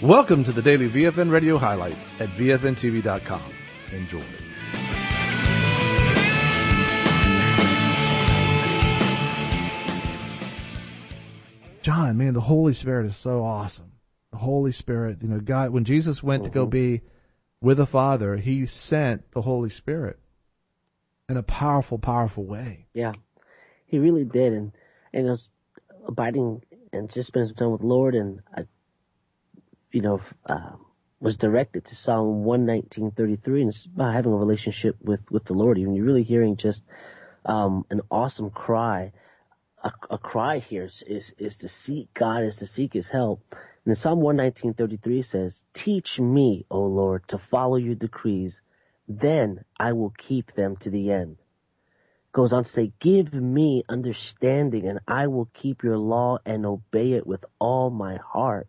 Welcome to the daily VFN radio highlights at VFNTV.com. Enjoy. John, man, the Holy Spirit is so awesome. The Holy Spirit, God, when Jesus went to go be with the Father, he sent the Holy Spirit in a powerful, powerful way. Yeah, he really did. And it was abiding and just spending some time with the Lord. And I, was directed to Psalm 119:33, and it's about having a relationship with the Lord. Even you're really hearing just an awesome cry. A cry here is to seek God, is to seek His help. And in Psalm 119:33 says, "Teach me, O Lord, to follow your decrees, then I will keep them to the end." Goes on to say, "Give me understanding, and I will keep your law and obey it with all my heart.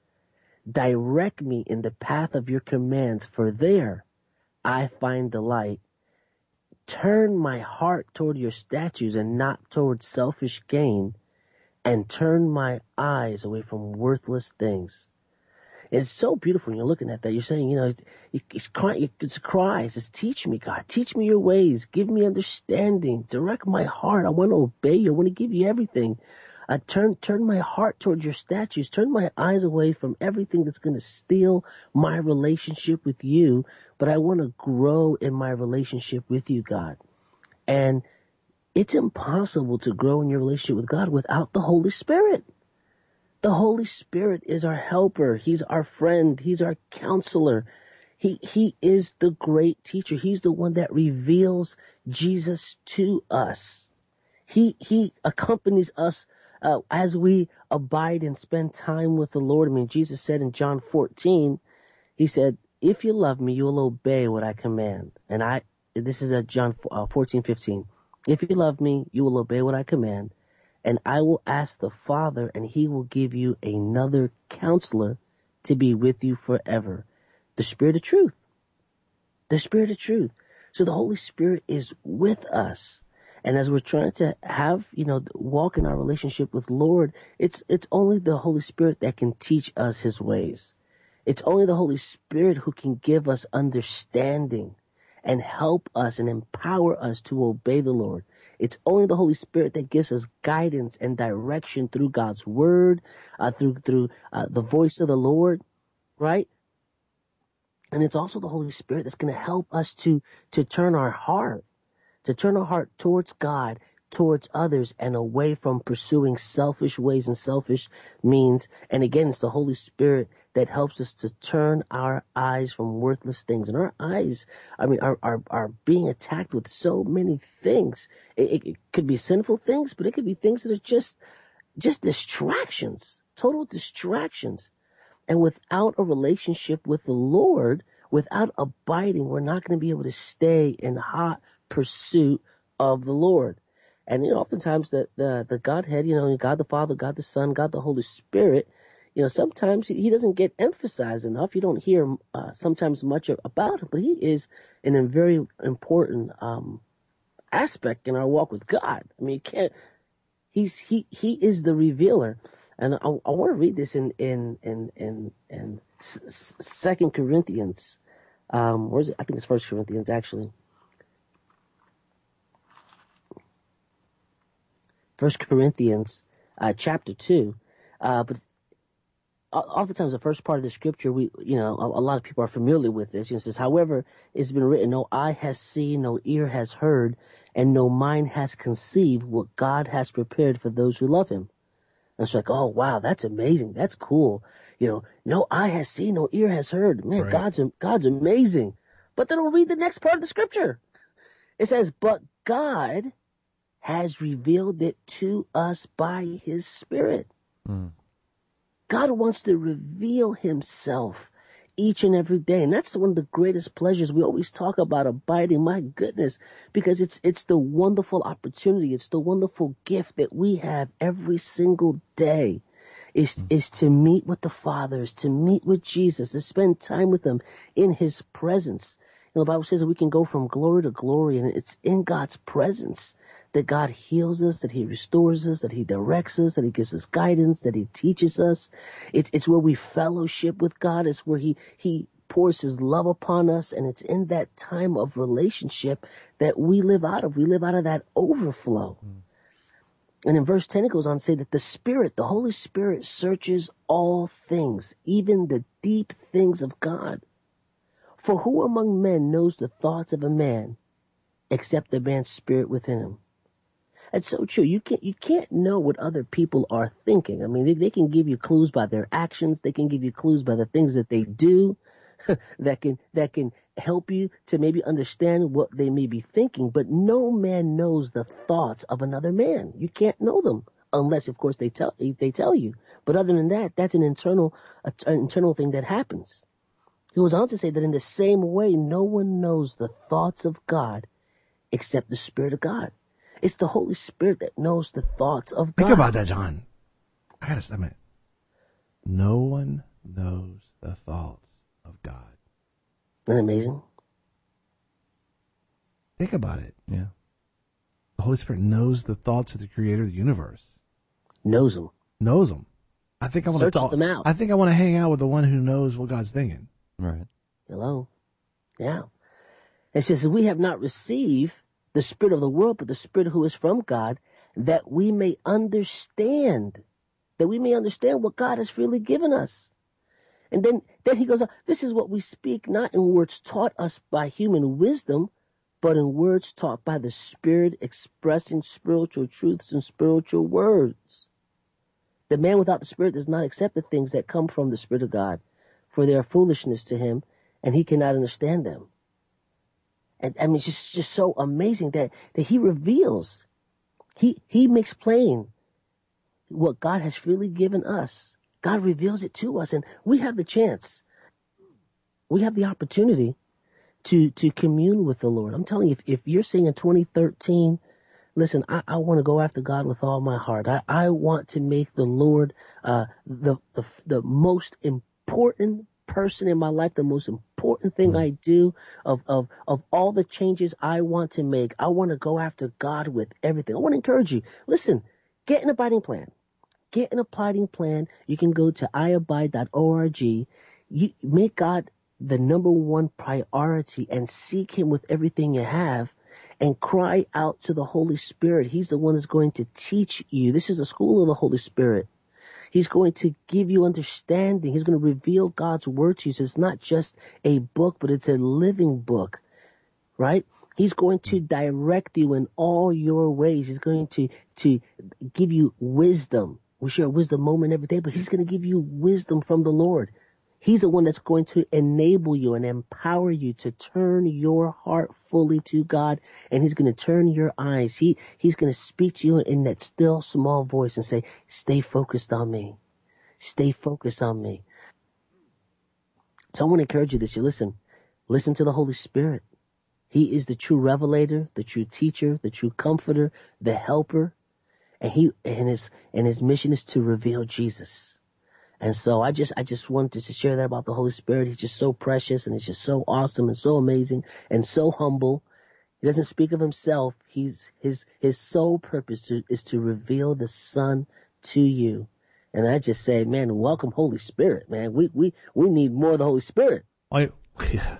Direct me in the path of your commands, for there I find delight. Turn my heart toward your statutes and not toward selfish gain, and turn my eyes away from worthless things." It's so beautiful when you're looking at that. You're saying, it's crying, it's a cry. It says, "Teach me, God. Teach me your ways. Give me understanding. Direct my heart. I want to obey you. I want to give you everything. Turn my heart towards your statutes. Turn my eyes away from everything that's going to steal my relationship with you. But I want to grow in my relationship with you, God." And it's impossible to grow in your relationship with God without the Holy Spirit. The Holy Spirit is our helper. He's our friend. He's our counselor. He is the great teacher. He's the one that reveals Jesus to us. He accompanies us as we abide and spend time with the Lord. I mean, Jesus said in John 14, he said, "If you love me, you will obey what I command." And this is at John 14:15. "If you love me, you will obey what I command. And I will ask the Father, and he will give you another counselor to be with you forever. The Spirit of truth." The Spirit of truth. So the Holy Spirit is with us. And as we're trying to have, walk in our relationship with the Lord, it's only the Holy Spirit that can teach us his ways. It's only the Holy Spirit who can give us understanding and help us and empower us to obey the Lord. It's only the Holy Spirit that gives us guidance and direction through God's word, through the voice of the Lord, right? And it's also the Holy Spirit that's going to help us to turn our heart towards God, towards others, and away from pursuing selfish ways and selfish means. And again, it's the Holy Spirit that helps us to turn our eyes from worthless things. And our eyes, are being attacked with so many things. It could be sinful things, but it could be things that are just distractions, total distractions. And without a relationship with the Lord, without abiding, we're not going to be able to stay in hot pursuit of the Lord. And oftentimes the Godhead, God the Father, God the Son, God the Holy Spirit, sometimes he doesn't get emphasized enough. You don't hear sometimes much about him, but he is a very important aspect in our walk with God. I mean, he is the revealer. And I want to read this in 2 Corinthians. Where is it? I think it's 1 Corinthians actually. 1 Corinthians chapter 2. But oftentimes the first part of the scripture, a lot of people are familiar with this. It says, "However, it's been written, no eye has seen, no ear has heard, and no mind has conceived what God has prepared for those who love him." And it's like, oh, wow, that's amazing. That's cool. No eye has seen, no ear has heard. Man, right. God's amazing. But then we'll read the next part of the scripture. It says, "But God has revealed it to us by his Spirit." God wants to reveal himself each and every day. And that's one of the greatest pleasures. We always talk about abiding. My goodness, because it's the wonderful opportunity. It's the wonderful gift that we have every single day is to meet with the Father, is to meet with Jesus, to spend time with him in his presence. The Bible says that we can go from glory to glory, and it's in God's presence that God heals us, that he restores us, that he directs us, that he gives us guidance, that he teaches us. It's where we fellowship with God. It's where he pours his love upon us. And it's in that time of relationship that we live out of. We live out of that overflow. And in verse 10, it goes on to say that the Spirit, the Holy Spirit, searches all things, even the deep things of God. For who among men knows the thoughts of a man except the man's spirit within him? That's so true. You can't know what other people are thinking. I mean, they can give you clues by their actions. They can give you clues by the things that they do that can help you to maybe understand what they may be thinking. But no man knows the thoughts of another man. You can't know them unless, of course, they tell you. But other than that, that's an internal thing that happens. He goes on to say that in the same way, no one knows the thoughts of God except the Spirit of God. It's the Holy Spirit that knows the thoughts of God. Think about that, John. I gotta stop a minute. No one knows the thoughts of God. Isn't that amazing? Think about it. Yeah. The Holy Spirit knows the thoughts of the Creator of the universe. Knows them. Knows them. I think I want to Searches them out. I think I want to hang out with the one who knows what God's thinking. Right. Hello. Yeah. It says, we have not received the spirit of the world, but the Spirit who is from God, that we may understand what God has freely given us. And then he goes on, this is what we speak, not in words taught us by human wisdom, but in words taught by the Spirit, expressing spiritual truths and spiritual words. The man without the Spirit does not accept the things that come from the Spirit of God, for they are foolishness to him, and he cannot understand them. And I mean, it's just so amazing that he reveals, he makes plain what God has freely given us. God reveals it to us, and we have the chance. We have the opportunity to commune with the Lord. I'm telling you, if you're saying in 2013, listen, I want to go after God with all my heart. I want to make the Lord the most important person in my life, the most important thing I do, of all the changes I want to make. I want to go after God with everything. I want to encourage you. Listen, get an abiding plan. Get an abiding plan. You can go to iabide.org. You make God the number one priority and seek him with everything you have, and cry out to the Holy Spirit. He's the one that's going to teach you. This is a school of the Holy Spirit. He's going to give you understanding. He's going to reveal God's word to you. So it's not just a book, but it's a living book, right? He's going to direct you in all your ways. He's going to give you wisdom. We share a wisdom moment every day, but he's going to give you wisdom from the Lord. He's the one that's going to enable you and empower you to turn your heart fully to God, and he's going to turn your eyes. He's going to speak to you in that still small voice and say, stay focused on me. Stay focused on me. So I want to encourage you this year. Listen to the Holy Spirit. He is the true revelator, the true teacher, the true comforter, the helper, and his mission is to reveal Jesus. And so I just wanted to share that about the Holy Spirit. He's just so precious, and he's just so awesome and so amazing and so humble. He doesn't speak of himself. His sole purpose is to reveal the Son to you. And I just say, man, welcome Holy Spirit, man. We need more of the Holy Spirit. Yeah.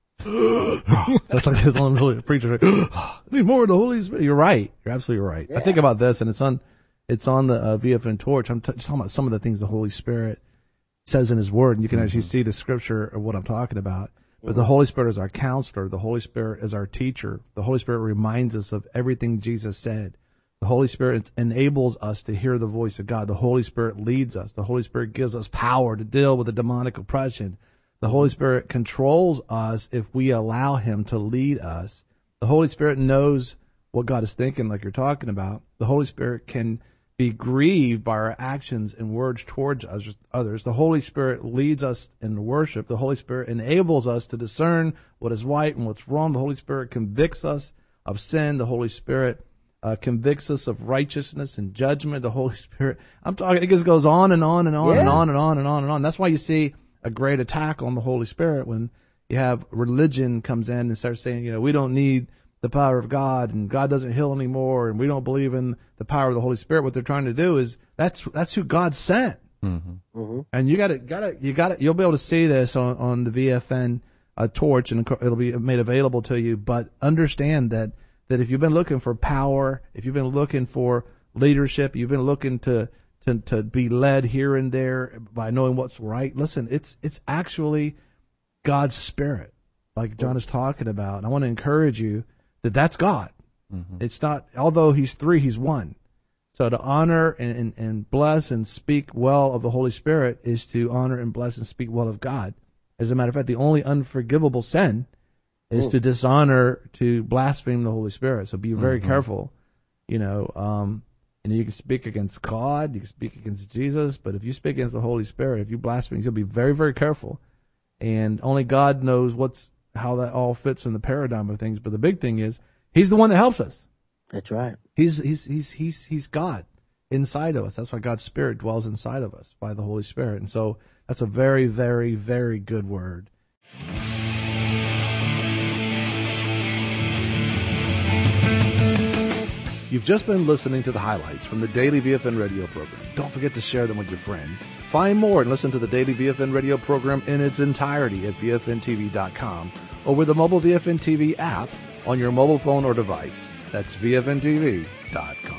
That's like his own preacher. Need more of the Holy Spirit. You're right. You're absolutely right. Yeah. I think about this, and it's on the VFN torch. I'm talking about some of the things the Holy Spirit says in his word, and you can actually see the scripture of what I'm talking about. But the Holy Spirit is our counselor. The Holy Spirit is our teacher. The Holy Spirit reminds us of everything Jesus said. The Holy Spirit enables us to hear the voice of God. The Holy Spirit leads us. The Holy Spirit gives us power to deal with the demonic oppression. The Holy Spirit controls us if we allow him to lead us. The Holy Spirit knows what God is thinking, like you're talking about. The Holy Spirit can be grieved by our actions and words towards others. The Holy Spirit leads us in worship. The Holy Spirit enables us to discern what is right and what's wrong. The Holy Spirit convicts us of sin. The Holy Spirit convicts us of righteousness and judgment. The Holy Spirit, it just goes on and on and on and on and on and on and on. That's why you see a great attack on the Holy Spirit when you have religion comes in and starts saying, we don't need the power of God and God doesn't heal anymore and we don't believe in the power of the Holy Spirit, what they're trying to do is that's who God sent. Mm-hmm. Mm-hmm. And you'll be able to see this on the VFN torch, and it'll be made available to you. But understand that if you've been looking for power, if you've been looking for leadership, you've been looking to be led here and there by knowing what's right. Listen, it's actually God's Spirit, like John is talking about. And I want to encourage you that that's God. Mm-hmm. It's not, although He's three, He's one. So to honor and bless and speak well of the Holy Spirit is to honor and bless and speak well of God. As a matter of fact, the only unforgivable sin is to dishonor, to blaspheme the Holy Spirit. So be very careful. You know, and you can speak against God, you can speak against Jesus, but if you speak against the Holy Spirit, if you blaspheme, you'll be very, very careful. And only God knows how that all fits in the paradigm of things. But the big thing is, He's the one that helps us. That's right. He's God inside of us. That's why God's Spirit dwells inside of us by the Holy Spirit. And so that's a very, very, very good word. You've just been listening to the highlights from the Daily VFN radio program. Don't forget to share them with your friends. Find more and listen to the Daily VFN radio program in its entirety at VFNTV.com or with the mobile VFN TV app on your mobile phone or device. That's VFNTV.com.